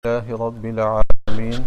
لله رب العالمين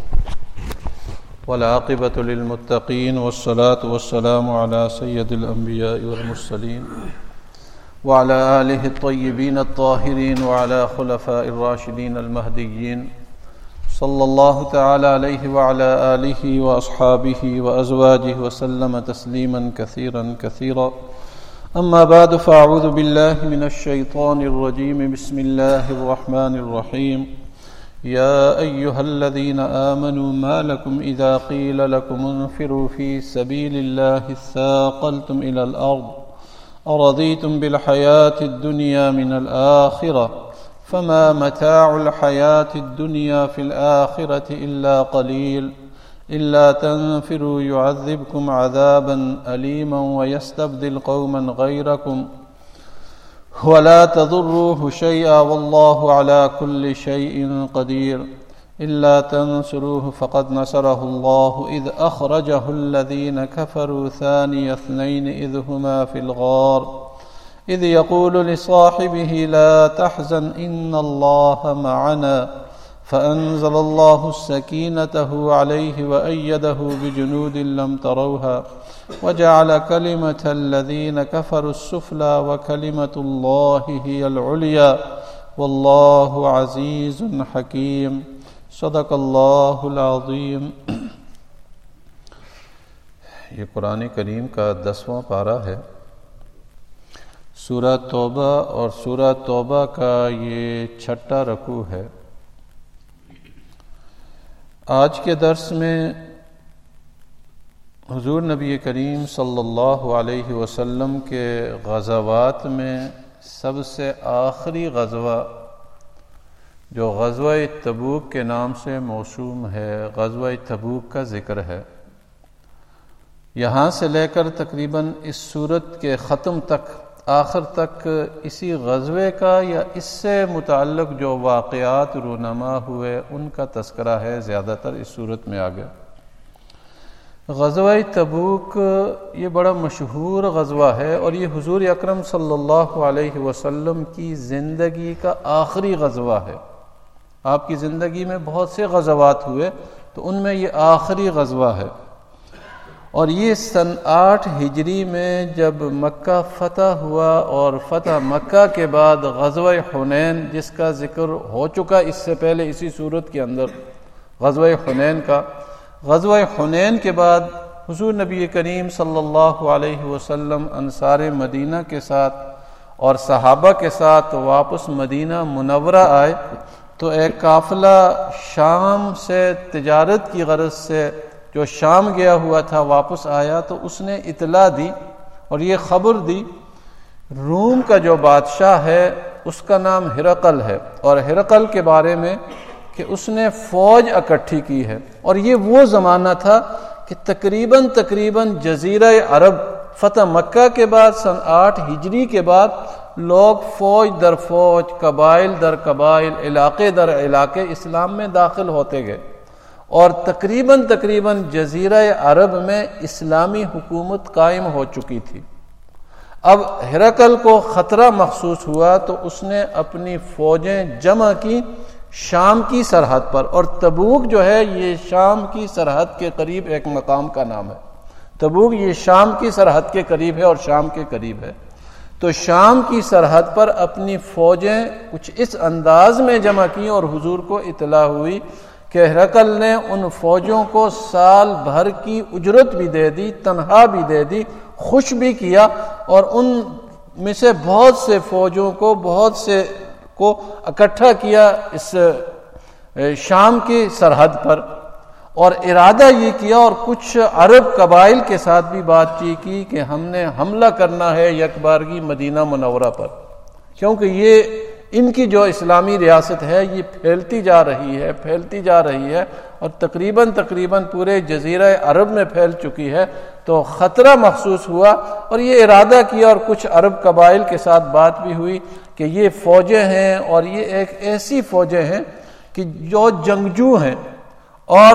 والعاقبة للمتقين والصلاة والسلام على سيد الأنبياء والمرسلين وعلى آله الطيبين الطاهرين وعلى خلفاء الراشدين المهديين صلى الله تعالى عليه وعلى آله وأصحابه وأزواجه وسلم تسليما كثيرا كثيرا. أما بعد فأعوذ بالله من الشيطان الرجيم. بسم الله الرحمن الرحيم. يا أيها الذين آمنوا ما لكم إذا قيل لكم انفروا في سبيل الله اثاقلتم إلى الأرض أرضيتم بالحياة الدنيا من الآخرة فما متاع الحياة الدنيا في الآخرة إلا قليل إلا تنفروا يعذبكم عذابا أليما ويستبدل قوما غيركم ولا تضروه شيئا والله على كل شيء قدير إلا تنصروه فقد نصره الله إذ أخرجه الذين كفروا ثاني اثنين إذ هما في الغار إذ يقول لصاحبه لا تحزن إن الله معنا فأنزل الله السكينة عليه وأيده بجنود لم تروها وجعل كلمة الذين كفروا السفلى وكلمة الله هي العليا والله عزيز حكيم. صدق اللہ العظیم. یہ قرآن کریم کا 10واں پارہ ہے. سورہ توبہ اور سورہ توبہ کا یہ 6واں رکوع ہے. آج کے درس میں حضور نبی کریم صلی اللہ علیہ وسلم کے غزوات میں سب سے آخری غزوہ جو غزوہ تبوک کے نام سے موسوم ہے، غزوہ تبوک کا ذکر ہے. یہاں سے لے کر تقریباً اس سورت کے ختم تک، آخر تک اسی غزوے کا یا اس سے متعلق جو واقعات رونما ہوئے ان کا تذکرہ ہے زیادہ تر اس سورت میں آگے. غزوہ تبوک یہ بڑا مشہور غزوہ ہے اور یہ حضور اکرم صلی اللہ علیہ وسلم کی زندگی کا آخری غزوہ ہے. آپ کی زندگی میں بہت سے غزوات ہوئے تو ان میں یہ آخری غزوہ ہے. اور یہ سن 8 ہجری میں جب مکہ فتح ہوا اور فتح مکہ کے بعد غزوہ حنین جس کا ذکر ہو چکا اس سے پہلے اسی صورت کے اندر، غزوہ حنین کا، غزوہ حنین کے بعد حضور نبی کریم صلی اللہ علیہ وسلم انصار مدینہ کے ساتھ اور صحابہ کے ساتھ واپس مدینہ منورہ آئے تو ایک قافلہ شام سے تجارت کی غرض سے جو شام گیا ہوا تھا واپس آیا تو اس نے اطلاع دی اور یہ خبر دی روم کا جو بادشاہ ہے اس کا نام ہرقل ہے اور ہرقل کے بارے میں کہ اس نے فوج اکٹھی کی ہے. اور یہ وہ زمانہ تھا کہ تقریباً جزیرہ عرب فتح مکہ کے بعد سن 8 ہجری کے بعد لوگ فوج در فوج، قبائل در قبائل، علاقے در علاقے اسلام میں داخل ہوتے گئے اور تقریباً جزیرہ عرب میں اسلامی حکومت قائم ہو چکی تھی. اب ہرقل کو خطرہ محسوس ہوا تو اس نے اپنی فوجیں جمع کی شام کی سرحد پر، اور تبوک جو ہے یہ شام کی سرحد کے قریب ایک مقام کا نام ہے. تبوک یہ شام کی سرحد کے قریب ہے اور شام کے قریب ہے. تو شام کی سرحد پر اپنی فوجیں کچھ اس انداز میں جمع کی اور حضور کو اطلاع ہوئی کہ ہرقل نے ان فوجوں کو سال بھر کی اجرت بھی دے دی، تنخواہ بھی دے دی، خوش بھی کیا اور ان میں سے بہت سے فوجوں کو اکٹھا کیا اس شام کی سرحد پر اور ارادہ یہ کیا اور کچھ عرب قبائل کے ساتھ بھی بات چیت کی کہ ہم نے حملہ کرنا ہے یکبارگی مدینہ منورہ پر، کیونکہ یہ ان کی جو اسلامی ریاست ہے یہ پھیلتی جا رہی ہے اور تقریباً پورے جزیرہ عرب میں پھیل چکی ہے. تو خطرہ محسوس ہوا اور یہ ارادہ کیا اور کچھ عرب قبائل کے ساتھ بات بھی ہوئی کہ یہ فوجیں ہیں اور یہ ایک ایسی فوجیں ہیں کہ جو جنگجو ہیں اور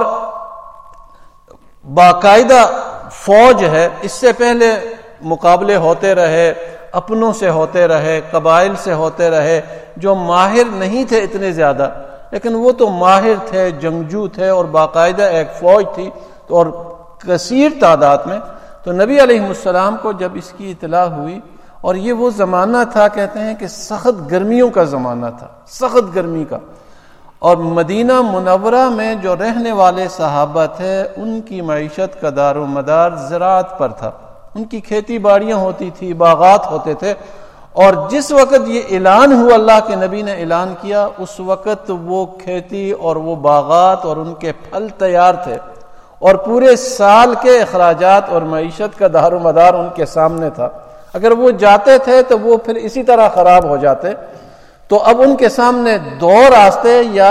باقاعدہ فوج ہے. اس سے پہلے مقابلے ہوتے رہے، اپنوں سے ہوتے رہے، قبائل سے ہوتے رہے جو ماہر نہیں تھے اتنے زیادہ، لیکن وہ تو ماہر تھے، جنگجو تھے، اور باقاعدہ ایک فوج تھی اور کثیر تعداد میں. تو نبی علیہ السلام کو جب اس کی اطلاع ہوئی، اور یہ وہ زمانہ تھا کہتے ہیں کہ سخت گرمیوں کا زمانہ تھا، سخت گرمی کا، اور مدینہ منورہ میں جو رہنے والے صحابہ تھے ان کی معیشت کا دار و مدار زراعت پر تھا. ان کی کھیتی باڑیاں ہوتی تھی، باغات ہوتے تھے. اور جس وقت یہ اعلان ہوا، اللہ کے نبی نے اعلان کیا، اس وقت وہ کھیتی اور وہ باغات اور ان کے پھل تیار تھے، اور پورے سال کے اخراجات اور معیشت کا دار و مدار ان کے سامنے تھا. اگر وہ جاتے تھے تو وہ پھر اسی طرح خراب ہو جاتے. تو اب ان کے سامنے دو راستے، یا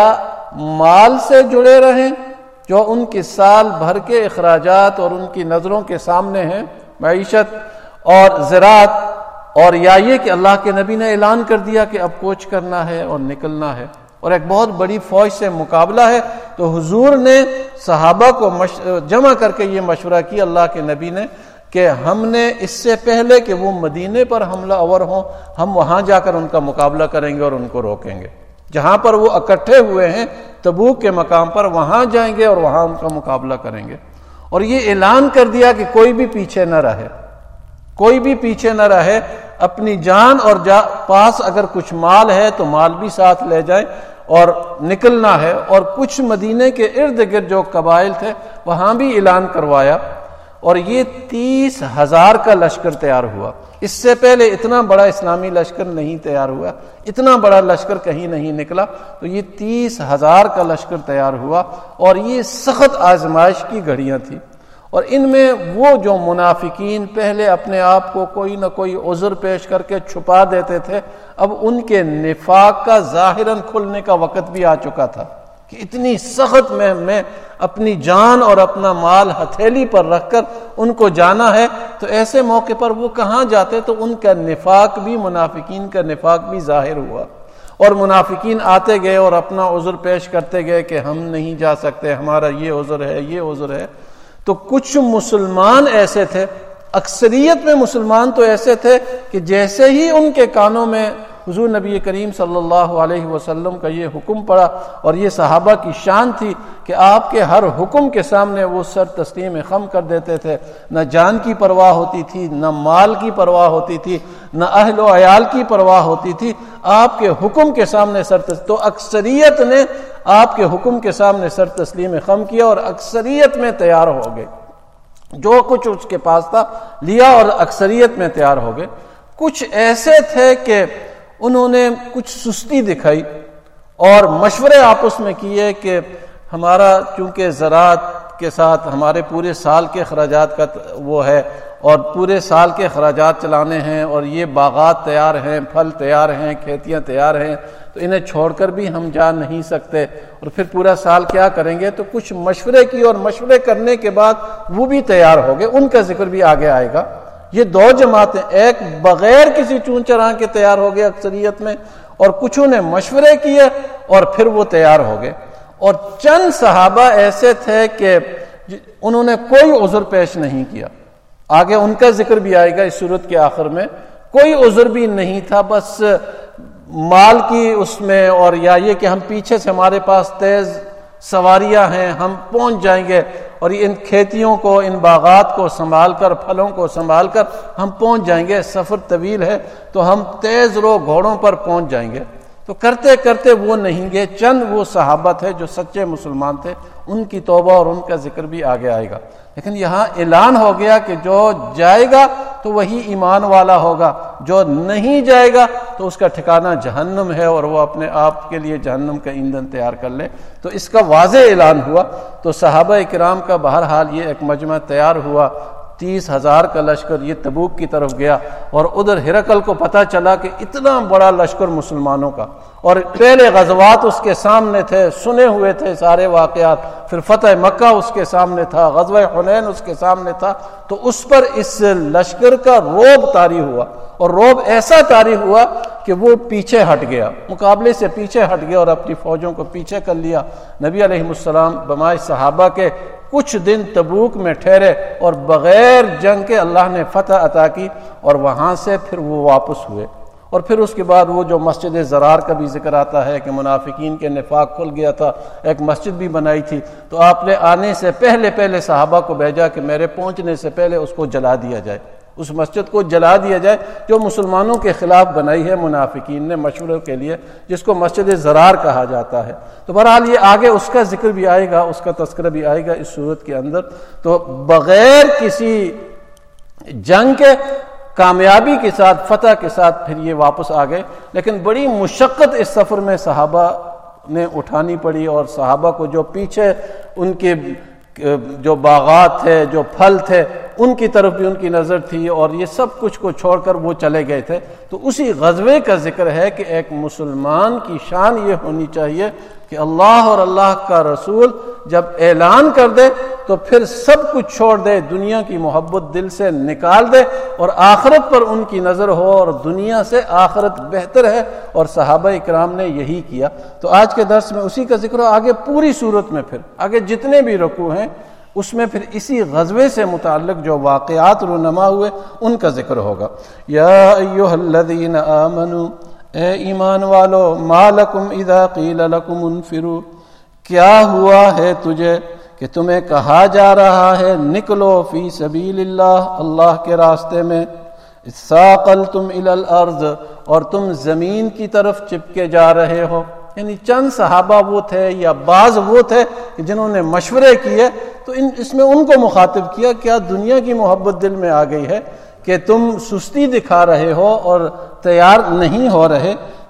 مال سے جڑے رہیں جو ان کے سال بھر کے اخراجات اور ان کی نظروں کے سامنے ہیں، معیشت اور زراعت، اور یا یہ کہ اللہ کے نبی نے اعلان کر دیا کہ اب کوچ کرنا ہے اور نکلنا ہے اور ایک بہت بڑی فوج سے مقابلہ ہے. تو حضور نے صحابہ کو جمع کر کے یہ مشورہ کیا اللہ کے نبی نے کہ ہم نے اس سے پہلے کہ وہ مدینے پر حملہ آور ہوں، ہم وہاں جا کر ان کا مقابلہ کریں گے اور ان کو روکیں گے. جہاں پر وہ اکٹھے ہوئے ہیں تبوک کے مقام پر، وہاں جائیں گے اور وہاں ان کا مقابلہ کریں گے. اور یہ اعلان کر دیا کہ کوئی بھی پیچھے نہ رہے، کوئی بھی پیچھے نہ رہے. اپنی جان اور پاس اگر کچھ مال ہے تو مال بھی ساتھ لے جائیں اور نکلنا ہے. اور کچھ مدینے کے ارد گرد جو قبائل تھے وہاں بھی اعلان کروایا، اور یہ 30,000 کا لشکر تیار ہوا. اس سے پہلے اتنا بڑا اسلامی لشکر نہیں تیار ہوا، اتنا بڑا لشکر کہیں نہیں نکلا. تو یہ 30,000 کا لشکر تیار ہوا، اور یہ سخت آزمائش کی گھڑیاں تھیں. اور ان میں وہ جو منافقین پہلے اپنے آپ کو کوئی نہ کوئی عذر پیش کر کے چھپا دیتے تھے، اب ان کے نفاق کا ظاہراً کھلنے کا وقت بھی آ چکا تھا کہ اتنی سخت میں اپنی جان اور اپنا مال ہتھیلی پر رکھ کر ان کو جانا ہے. تو ایسے موقع پر وہ کہاں جاتے؟ تو ان کا نفاق بھی، منافقین کا نفاق بھی ظاہر ہوا. اور منافقین آتے گئے اور اپنا عذر پیش کرتے گئے کہ ہم نہیں جا سکتے، ہمارا یہ عذر ہے، یہ عذر ہے. تو کچھ مسلمان ایسے تھے، اکثریت میں مسلمان تو ایسے تھے کہ جیسے ہی ان کے کانوں میں حضور نبی کریم صلی اللہ علیہ وسلم کا یہ حکم پڑا، اور یہ صحابہ کی شان تھی کہ آپ کے ہر حکم کے سامنے وہ سر تسلیم خم کر دیتے تھے. نہ جان کی پرواہ ہوتی تھی، نہ مال کی پرواہ ہوتی تھی، نہ اہل و عیال کی پرواہ ہوتی تھی. آپ کے حکم کے سامنے تو اکثریت نے آپ کے حکم کے سامنے سر تسلیم خم کیا، اور اکثریت میں تیار ہو گئے. جو کچھ اس کے پاس تھا لیا اور اکثریت میں تیار ہو گئے. کچھ ایسے تھے کہ انہوں نے کچھ سستی دکھائی اور مشورے آپس میں کیے کہ ہمارا چونکہ زراعت کے ساتھ ہمارے پورے سال کے اخراجات کا وہ ہے، اور پورے سال کے اخراجات چلانے ہیں، اور یہ باغات تیار ہیں، پھل تیار ہیں، کھیتیاں تیار ہیں، تو انہیں چھوڑ کر بھی ہم جا نہیں سکتے، اور پھر پورا سال کیا کریں گے. تو کچھ مشورے کیے، اور مشورے کرنے کے بعد وہ بھی تیار ہو گئے. ان کا ذکر بھی آگے آئے گا. یہ دو جماعتیں، ایک بغیر کسی چون چرا کے تیار ہو گئے اکثریت میں، اور کچھوں نے مشورے کیے اور پھر وہ تیار ہو گئے. اور چند صحابہ ایسے تھے کہ انہوں نے کوئی عذر پیش نہیں کیا. آگے ان کا ذکر بھی آئے گا اس صورت کے آخر میں. کوئی عذر بھی نہیں تھا، بس مال کی اس میں، اور یا یہ کہ ہم پیچھے سے ہمارے پاس تیز سواریاں ہیں، ہم پہنچ جائیں گے، اور ان کھیتیوں کو، ان باغات کو سنبھال کر، پھلوں کو سنبھال کر ہم پہنچ جائیں گے. سفر طویل ہے تو ہم تیز رو گھوڑوں پر پہنچ جائیں گے. تو کرتے کرتے وہ نہیں گئے. چند وہ صحابہ تھے جو سچے مسلمان تھے، ان کی توبہ اور ان کا ذکر بھی آگے آئے گا. لیکن یہاں اعلان ہو گیا کہ جو جائے گا تو وہی ایمان والا ہوگا، جو نہیں جائے گا تو اس کا ٹھکانہ جہنم ہے، اور وہ اپنے آپ کے لیے جہنم کا ایندھن تیار کر لے. تو اس کا واضح اعلان ہوا. تو صحابہ کرام کا بہرحال یہ ایک مجمع تیار ہوا. 30,000 کا لشکر یہ تبوک کی طرف گیا، اور ادھر ہرقل کو پتہ چلا کہ اتنا بڑا لشکر مسلمانوں کا، اور پہلے غزوات اس کے سامنے تھے، سنے ہوئے تھے سارے واقعات. پھر فتح مکہ اس کے سامنے تھا، غزوہ حنین اس کے سامنے تھا. تو اس پر اس لشکر کا رعب طاری ہوا، اور رعب ایسا طاری ہوا کہ وہ پیچھے ہٹ گیا، مقابلے سے پیچھے ہٹ گیا اور اپنی فوجوں کو پیچھے کر لیا. نبی علیہ السلام بمائے صحابہ کے کچھ دن تبوک میں ٹھہرے، اور بغیر جنگ کے اللہ نے فتح عطا کی، اور وہاں سے پھر وہ واپس ہوئے. اور پھر اس کے بعد وہ جو مسجد زرار کا بھی ذکر آتا ہے کہ منافقین کے نفاق کھل گیا تھا، ایک مسجد بھی بنائی تھی، تو آپ نے آنے سے پہلے صحابہ کو بھیجا کہ میرے پہنچنے سے پہلے اس کو جلا دیا جائے، اس مسجد کو جلا دیا جائے جو مسلمانوں کے خلاف بنائی ہے منافقین نے مشورے کے لیے، جس کو مسجد زرار کہا جاتا ہے۔ تو بہرحال یہ آگے اس کا ذکر بھی آئے گا، اس کا تذکرہ بھی آئے گا اس صورت کے اندر۔ تو بغیر کسی جنگ کے، کامیابی کے ساتھ، فتح کے ساتھ پھر یہ واپس آ گئے، لیکن بڑی مشقت اس سفر میں صحابہ نے اٹھانی پڑی، اور صحابہ کو جو پیچھے ان کے جو باغات تھے، جو پھل تھے، ان کی طرف بھی ان کی نظر تھی، اور یہ سب کچھ کو چھوڑ کر وہ چلے گئے تھے۔ تو اسی غزوے کا ذکر ہے کہ ایک مسلمان کی شان یہ ہونی چاہیے کہ اللہ اور اللہ کا رسول جب اعلان کر دے تو پھر سب کچھ چھوڑ دے، دنیا کی محبت دل سے نکال دے، اور آخرت پر ان کی نظر ہو، اور دنیا سے آخرت بہتر ہے، اور صحابہ اکرام نے یہی کیا۔ تو آج کے درس میں اسی کا ذکر ہو، آگے پوری صورت میں پھر آگے جتنے بھی رکوع ہیں اس میں پھر اسی غزوے سے متعلق جو واقعات رونما ہوئے ان کا ذکر ہوگا۔ یا ایھا الذین آمنوا، اے ایمان والو، ما لکم اذا قیل لکم انفروا، کیا ہوا ہے تجھے کہ تمہیں کہا جا رہا ہے نکلو فی سبیل اللہ، اللہ کے راستے میں، ثاقلتم الی الارض، اور تم زمین کی طرف چپکے جا رہے ہو۔ یعنی چند صحابہ وہ تھے یا بعض وہ تھے کہ جنہوں نے مشورے کیے، تو اس میں ان کو مخاطب کیا، کیا دنیا کی محبت دل میں آ گئی ہے کہ تم سستی دکھا رہے ہو اور تیار نہیں ہو رہے؟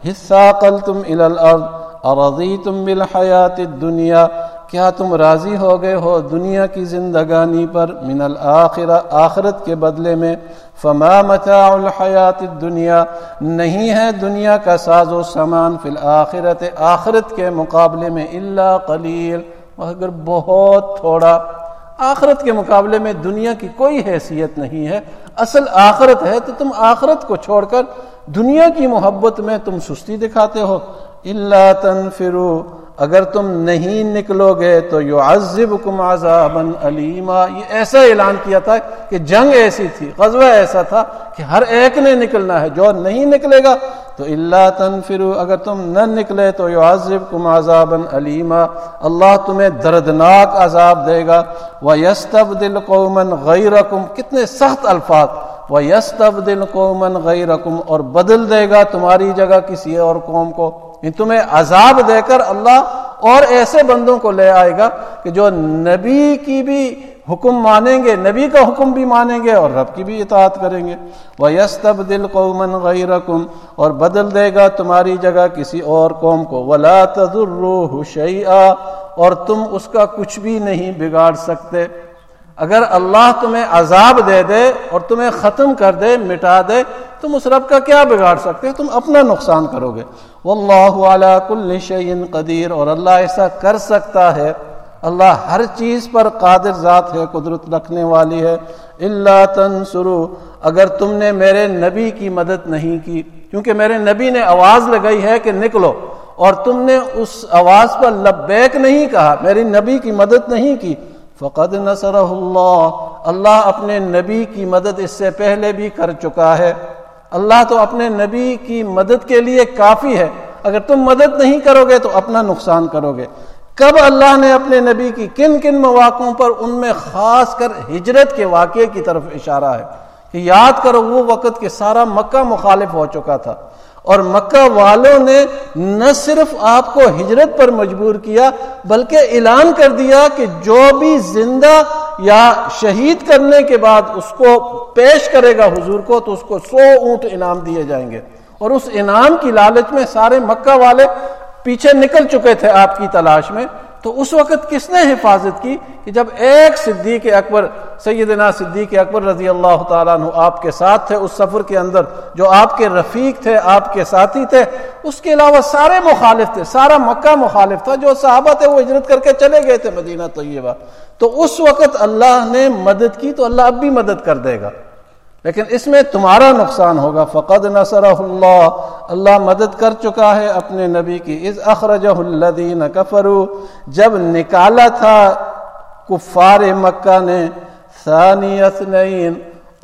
ثاقلتم الی الارض ارضیتم بالحیات الدنیا، کیا تم راضی ہو گئے ہو دنیا کی زندگانی پر، من الآخرہ، آخرت کے بدلے میں، فما متاع الحیات الدنیا، نہیں ہے دنیا کا ساز و سامان، فی الآخرت، آخرت کے مقابلے میں، الا قلیل، مگر بہت تھوڑا۔ آخرت کے مقابلے میں دنیا کی کوئی حیثیت نہیں ہے، اصل آخرت ہے، تو تم آخرت کو چھوڑ کر دنیا کی محبت میں تم سستی دکھاتے ہو۔ الا تنفروا، اگر تم نہیں نکلو گے تو یعذبکم عذابا علیما، یہ ایسا اعلان کیا تھا کہ جنگ ایسی تھی، غزوہ ایسا تھا کہ ہر ایک نے نکلنا ہے، جو نہیں نکلے گا تو الا تنفروا، اگر تم نہ نکلے تو یعذبکم عذابا علیما، اللہ تمہیں دردناک عذاب دے گا۔ ویستبدل قوما غیرکم، کتنے سخت الفاظ، ویستبدل قوما غیرکم، اور بدل دے گا تمہاری جگہ کسی اور قوم کو، تمہیں عذاب دے کر اللہ اور ایسے بندوں کو لے آئے گا کہ جو نبی کی بھی حکم مانیں گے، نبی کا حکم بھی مانیں گے اور رب کی بھی اطاعت کریں گے۔ وَيَسْتَبْدِلْ قَوْمًا غَيْرَكُمْ، اور بدل دے گا تمہاری جگہ کسی اور قوم کو۔ وَلَا تَضُرُّوهُ شَيْئًا، اور تم اس کا کچھ بھی نہیں بگاڑ سکتے۔ اگر اللہ تمہیں عذاب دے دے اور تمہیں ختم کر دے، مٹا دے، تم اس رب کا کیا بگاڑ سکتے؟ تم اپنا نقصان کرو گے۔ واللہ علی کل شیء قدیر، اور اللہ ایسا کر سکتا ہے، اللہ ہر چیز پر قادر ذات ہے، قدرت رکھنے والی ہے۔ الا تنصروا، اگر تم نے میرے نبی کی مدد نہیں کی، کیونکہ میرے نبی نے آواز لگائی ہے کہ نکلو، اور تم نے اس آواز پر لبیک نہیں کہا، میری نبی کی مدد نہیں کی، فقد نصرہ اللہ، اللہ اپنے نبی کی مدد اس سے پہلے بھی کر چکا ہے۔ اللہ تو اپنے نبی کی مدد کے لیے کافی ہے، اگر تم مدد نہیں کرو گے تو اپنا نقصان کرو گے۔ کب اللہ نے اپنے نبی کی کن کن مواقعوں پر، ان میں خاص کر ہجرت کے واقعے کی طرف اشارہ ہے کہ یاد کرو وہ وقت کہ سارا مکہ مخالف ہو چکا تھا، اور مکہ والوں نے نہ صرف آپ کو ہجرت پر مجبور کیا بلکہ اعلان کر دیا کہ جو بھی زندہ یا شہید کرنے کے بعد اس کو پیش کرے گا حضور کو تو اس کو 100 اونٹ انعام دیے جائیں گے، اور اس انعام کی لالچ میں سارے مکہ والے پیچھے نکل چکے تھے آپ کی تلاش میں۔ تو اس وقت کس نے حفاظت کی کہ جب ایک صدیق اکبر، سیدنا صدیق اکبر رضی اللہ تعالیٰ عنہ آپ کے ساتھ تھے اس سفر کے اندر، جو آپ کے رفیق تھے، آپ کے ساتھی تھے، اس کے علاوہ سارے مخالف تھے، سارا مکہ مخالف تھا، جو صحابہ تھے وہ ہجرت کر کے چلے گئے تھے مدینہ طیبہ۔ تو اس وقت اللہ نے مدد کی تو اللہ اب بھی مدد کر دے گا، لیکن اس میں تمہارا نقصان ہوگا۔ فقد نصرہ اللہ، اللہ مدد کر چکا ہے اپنے نبی کی۔ اذ اخرجہ الذین کفروا، جب نکالا تھا کفار مکہ نے، ثانی اثنین،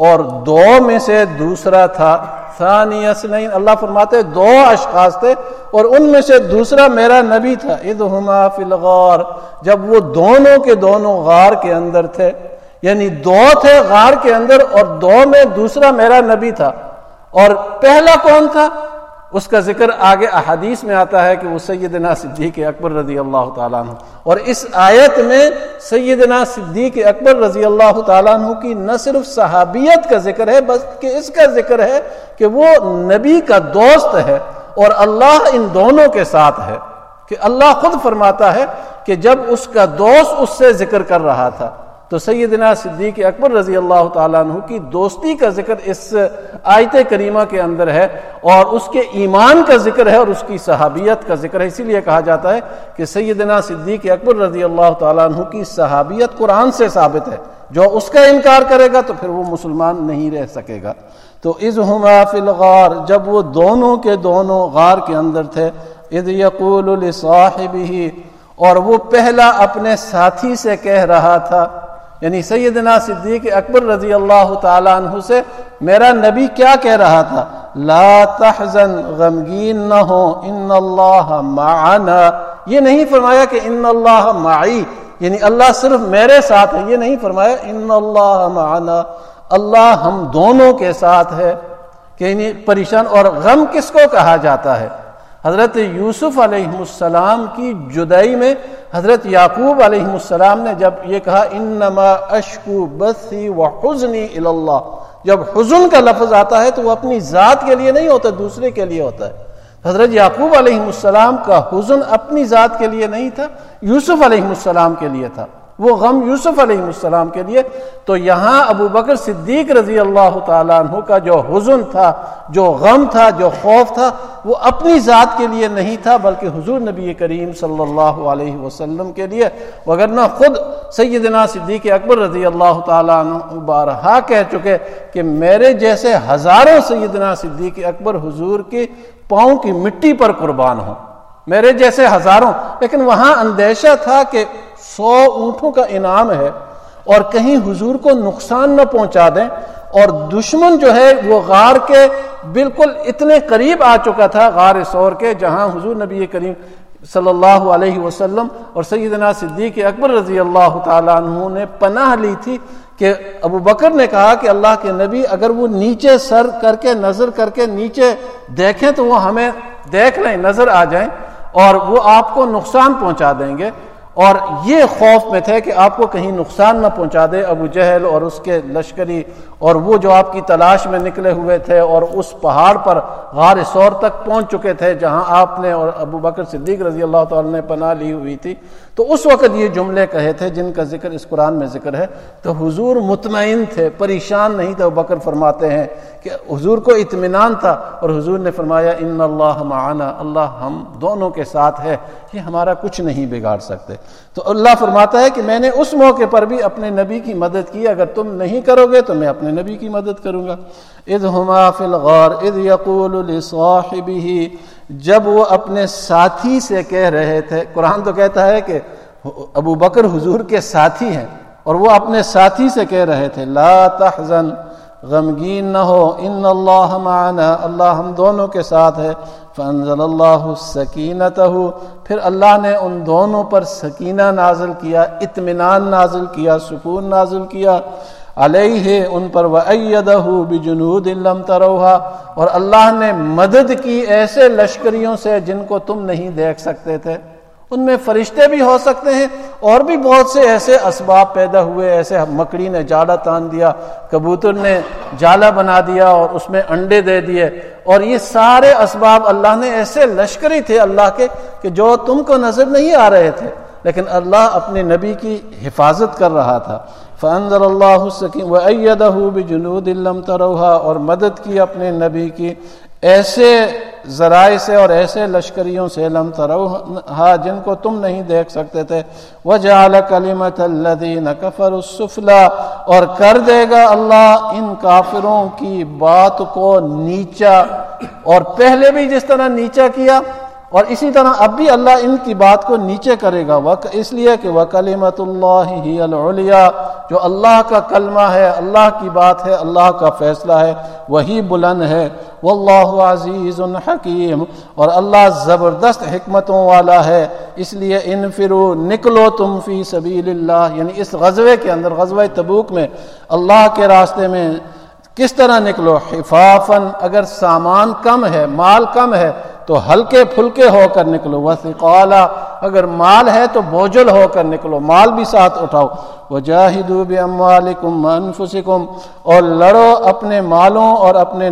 اور دو میں سے دوسرا تھا. ثانی اثنین، اللہ فرماتے دو اشخاص تھے اور ان میں سے دوسرا میرا نبی تھا. اذ ہما فی الغار، جب وہ دونوں کے دونوں غار کے اندر تھے، یعنی دو تھے غار کے اندر اور دو میں دوسرا میرا نبی تھا. اور پہلا کون تھا اس کا ذکر آگے احادیث میں آتا ہے کہ وہ سیدنا صدیق اکبر رضی اللہ تعالیٰ عنہ. اور اس آیت میں سیدنا صدیق اکبر رضی اللہ تعالیٰ عنہ کی نہ صرف صحابیت کا ذکر ہے بلکہ اس کا ذکر ہے کہ وہ نبی کا دوست ہے اور اللہ ان دونوں کے ساتھ ہے. کہ اللہ خود فرماتا ہے کہ جب اس کا دوست اس سے ذکر کر رہا تھا تو سیدنا صدیق اکبر رضی اللہ تعالیٰ عنہ کی دوستی کا ذکر اس آیت کریمہ کے اندر ہے اور اس کے ایمان کا ذکر ہے اور اس کی صحابیت کا ذکر ہے. اسی لیے کہا جاتا ہے کہ سیدنا صدیق اکبر رضی اللہ تعالیٰ عنہ کی صحابیت قرآن سے ثابت ہے. جو اس کا انکار کرے گا تو پھر وہ مسلمان نہیں رہ سکے گا. تو اذ ہما فی الغار، جب وہ دونوں کے دونوں غار کے اندر تھے. اذ یقول لصاحبہ، اور وہ پہلا اپنے ساتھی سے کہہ رہا تھا، یعنی سیدنا صدیق اکبر رضی اللہ تعالیٰ عنہ سے میرا نبی کیا کہہ رہا تھا؟ لا تحزن، غمگین نہ ہو، ان اللہ معنا. یہ نہیں فرمایا کہ ان اللہ معی، یعنی اللہ صرف میرے ساتھ ہے. یہ نہیں فرمایا ان اللہ معنا، اللہ ہم دونوں کے ساتھ ہے. کہ یعنی پریشان. اور غم کس کو کہا جاتا ہے؟ حضرت یوسف علیہ السلام کی جدائی میں حضرت یعقوب علیہ السلام نے جب یہ کہا انما اشکو بثی وحزنی الی اللہ، جب حزن کا لفظ آتا ہے تو وہ اپنی ذات کے لیے نہیں ہوتا، دوسرے کے لیے ہوتا ہے. حضرت یعقوب علیہ السلام کا حزن اپنی ذات کے لیے نہیں تھا، یوسف علیہ السلام کے لیے تھا. وہ غم یوسف علیہ السلام کے لیے. تو یہاں ابو بکر صدیق رضی اللہ تعالیٰ عنہ کا جو حزن تھا، جو غم تھا، جو خوف تھا، وہ اپنی ذات کے لیے نہیں تھا بلکہ حضور نبی کریم صلی اللہ علیہ وسلم کے لیے. وگرنہ خود سیدنا صدیق اکبر رضی اللہ تعالیٰ عنہ بارہا کہہ چکے کہ میرے جیسے ہزاروں سیدنا صدیق اکبر حضور کے پاؤں کی مٹی پر قربان ہوں، میرے جیسے ہزاروں. لیکن وہاں اندیشہ تھا کہ 100 اونٹوں کا انعام ہے اور کہیں حضور کو نقصان نہ پہنچا دیں. اور دشمن جو ہے وہ غار کے بالکل اتنے قریب آ چکا تھا، غار ثور کے، جہاں حضور نبی کریم صلی اللہ علیہ وسلم اور سیدنا صدیق اکبر رضی اللہ تعالیٰ عنہ نے پناہ لی تھی. کہ ابو بکر نے کہا کہ اللہ کے نبی اگر وہ نیچے سر کر کے نظر کر کے نیچے دیکھیں تو وہ ہمیں دیکھ لیں، نظر آ جائیں اور وہ آپ کو نقصان پہنچا دیں گے. اور یہ خوف میں تھے کہ آپ کو کہیں نقصان نہ پہنچا دے ابو جہل اور اس کے لشکری، اور وہ جو آپ کی تلاش میں نکلے ہوئے تھے اور اس پہاڑ پر غار ثور تک پہنچ چکے تھے جہاں آپ نے اور ابو بکر صدیق رضی اللہ تعالیٰ نے پناہ لی ہوئی تھی. تو اس وقت یہ جملے کہے تھے جن کا ذکر اس قرآن میں ذکر ہے. تو حضور مطمئن تھے، پریشان نہیں تھے. ابو بکر فرماتے ہیں کہ حضور کو اطمینان تھا اور حضور نے فرمایا ان اللہ معنا، اللہ ہم دونوں کے ساتھ ہے، یہ ہمارا کچھ نہیں بگاڑ سکتے. تو اللہ فرماتا ہے کہ میں نے اس موقع پر بھی اپنے نبی کی مدد کی، اگر تم نہیں کرو گے تو میں اپنے نبی کی مدد کروں گا. اذ ہما فی الغار اذ یقول لصاحبہ، جب وہ اپنے ساتھی سے کہہ رہے تھے. قرآن تو کہتا ہے کہ ابو بکر حضور کے ساتھی ہیں اور وہ اپنے ساتھی سے کہہ رہے تھے لا تحزن، غمگین نہ ہو، ان اللہ معنا، اللہ ہم دونوں کے ساتھ ہے. فانزل اللہ سکینتہ، پھر اللہ نے ان دونوں پر سکینہ نازل کیا، اطمینان نازل کیا، سکون نازل کیا. علیہ، ان پر، وَأَيَّدَهُ بِجُنُودٍ لَّمْ تَرَوْهَا، اور اللہ نے مدد کی ایسے لشکریوں سے جن کو تم نہیں دیکھ سکتے تھے. ان میں فرشتے بھی ہو سکتے ہیں اور بھی بہت سے ایسے اسباب پیدا ہوئے. ایسے مکڑی نے جالا تان دیا، کبوتر نے جالا بنا دیا اور اس میں انڈے دے دیے، اور یہ سارے اسباب اللہ نے ایسے لشکری تھے اللہ کے کہ جو تم کو نظر نہیں آ رہے تھے، لیکن اللہ اپنے نبی کی حفاظت کر رہا تھا. فانزل اللہ السکینہ وَأَيَّدَهُ بِجُنُودٍ لَّمْ تَرَوْهَا، اور مدد کی اپنے نبی کی ایسے ذرائع سے اور ایسے لشکریوں سے لم تروها، جن کو تم نہیں دیکھ سکتے تھے. وَجَعَلَ كَلِمَةَ الَّذِينَ كَفَرُوا السُّفْلَىٰ، اور کر دے گا اللہ ان کافروں کی بات کو نیچا. اور پہلے بھی جس طرح نیچا کیا اور اسی طرح اب بھی اللہ ان کی بات کو نیچے کرے گا، اس لیے کہ وَكَلِمَةُ اللَّهِ هِيَ الْعُلْيَا، جو اللہ کا کلمہ ہے، اللہ کی بات ہے، اللہ کا فیصلہ ہے، وہی بلند ہے۔ وَاللَّهُ عَزِيزٌ حَكِيمٌ، اور اللہ زبردست حکمتوں والا ہے۔ اس لیے انفروا، نکلو تم فی سبیل اللہ، یعنی اس غزوے کے اندر، غزوہ تبوک میں اللہ کے راستے میں کس طرح نکلو؟ حفافاً، اگر سامان کم ہے، مال کم ہے تو ہلکے پھلکے ہو کر نکلو، وثقالا، اگر مال ہے تو بوجھل ہو کر نکلو، مال بھی ساتھ اٹھاؤ، وجاہدوا باموالکم وانفسکم، اور لڑو اپنے مالوں اور اپنے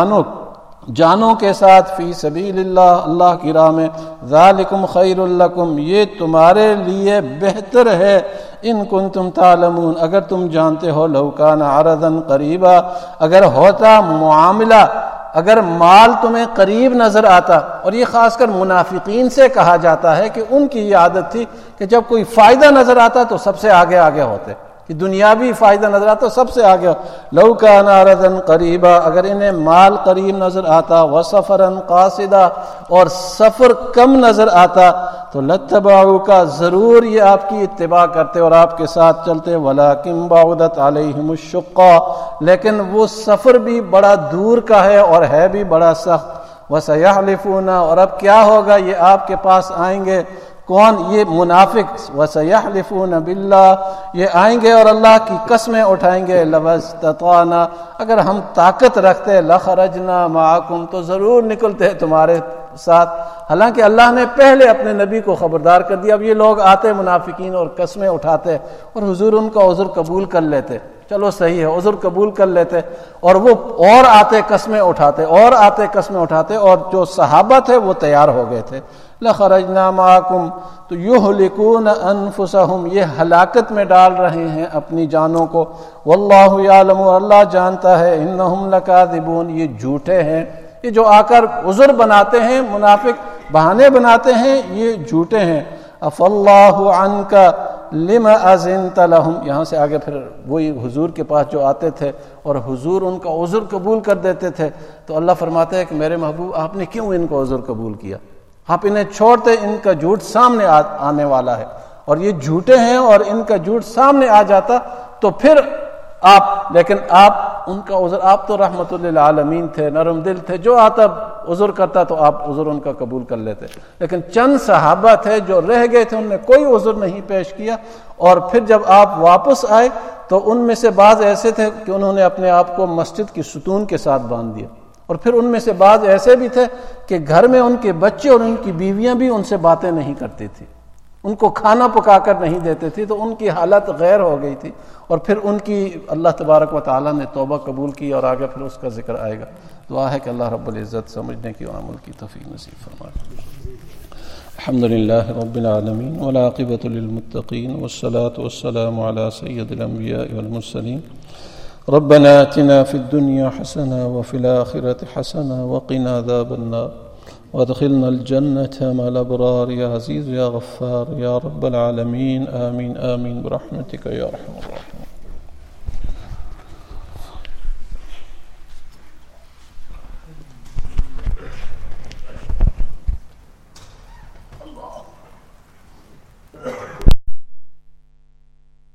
جانوں کے ساتھ، فی سبیل اللہ، اللہ کی راہ میں، ذالکم خیر لکم، یہ تمہارے لیے بہتر ہے، ان کنتم تعلمون، اگر تم جانتے ہو، لو کان عرضا قریبا، اگر ہوتا معاملہ، اگر مال تمہیں قریب نظر آتا، اور یہ خاص کر منافقین سے کہا جاتا ہے کہ ان کی یہ عادت تھی کہ جب کوئی فائدہ نظر آتا تو سب سے آگے ہوتے، کہ دنیاوی فائدہ نظر آتا سب سے آگے۔ لو کان عرضا قریبا، اگر انہیں مال قریب نظر آتا، وسفرا قاصدا، اور سفر کم نظر آتا، تو لاتبعوک، ضرور یہ آپ کی اتباع کرتے اور آپ کے ساتھ چلتے، ولکن بعدت علیہم الشقہ، لیکن وہ سفر بھی بڑا دور کا ہے اور ہے بھی بڑا سخت، وسیحلفون، اور اب کیا ہوگا، یہ آپ کے پاس آئیں گے، کون؟ یہ منافق، وسیحلفون باللہ، یہ آئیں گے اور اللہ کی قسمیں اٹھائیں گے، لو استطعنا، اگر ہم طاقت رکھتے، لخرجنا معکم، تو ضرور نکلتے تمہارے ساتھ۔ حالانکہ اللہ نے پہلے اپنے نبی کو خبردار کر دیا، اب یہ لوگ آتے منافقین اور قسمیں اٹھاتے، اور حضور ان کا عذر قبول کر لیتے، چلو صحیح ہے، عذر قبول کر لیتے، اور وہ اور آتے قسمیں اٹھاتے، اور آتے قسمیں اٹھاتے، اور جو صحابہ تھے وہ تیار ہو گئے تھے۔ لخرجنا معکم، تو یہلکون انفسہم، یہ ہلاکت میں ڈال رہے ہیں اپنی جانوں کو، واللہ یعلم، اللہ جانتا ہے، انہم لکاذبون، یہ جھوٹے ہیں، یہ جو آ کر عذر بناتے ہیں، منافق بہانے بناتے ہیں، یہ جھوٹے ہیں۔ اف اللہ عنک لما اذنت لہم، یہاں سے آگے پھر وہی حضور کے پاس جو آتے تھے اور حضور ان کا عذر قبول کر دیتے تھے، تو اللہ فرماتے ہیں کہ میرے محبوب آپ نے کیوں ان کو عذر قبول کیا؟ آپ انہیں چھوڑتے، ان کا جھوٹ سامنے آنے والا ہے، اور یہ جھوٹے ہیں اور ان کا جھوٹ سامنے آ جاتا تو پھر لیکن آپ ان کا عذر، آپ تو رحمت للعالمین تھے، نرم دل تھے، جو آتا عذر کرتا تو آپ عذر ان کا قبول کر لیتے، لیکن چند صحابہ تھے جو رہ گئے تھے، انہوں نے کوئی عذر نہیں پیش کیا، اور پھر جب آپ واپس آئے تو ان میں سے بعض ایسے تھے کہ انہوں نے اپنے آپ کو مسجد کی ستون کے ساتھ باندھ دیا، اور پھر ان میں سے بعض ایسے بھی تھے کہ گھر میں ان کے بچے اور ان کی بیویاں بھی ان سے باتیں نہیں کرتی تھی، ان کو کھانا پکا کر نہیں دیتے تھے، تو ان کی حالت غیر ہو گئی تھی، اور پھر ان کی اللہ تبارک و تعالیٰ نے توبہ قبول کی، اور آگے پھر اس کا ذکر آئے گا۔ دعا ہے کہ اللہ رب العزت سمجھنے کی اور عمل کی توفیق نصیب فرمائے۔ الحمدللہ رب العالمین، والعاقبۃ للمتقین، والصلاة والسلام علی سید الانبیاء والمرسلین۔ ربنا آتنا في الدنيا حسنة وفي الآخرة حسنة وقنا عذاب النار وادخلنا الجنة مع الأبرار يا عزيز يا غفار يا رب العالمين، آمين آمين برحمتك يا أرحم الراحمين۔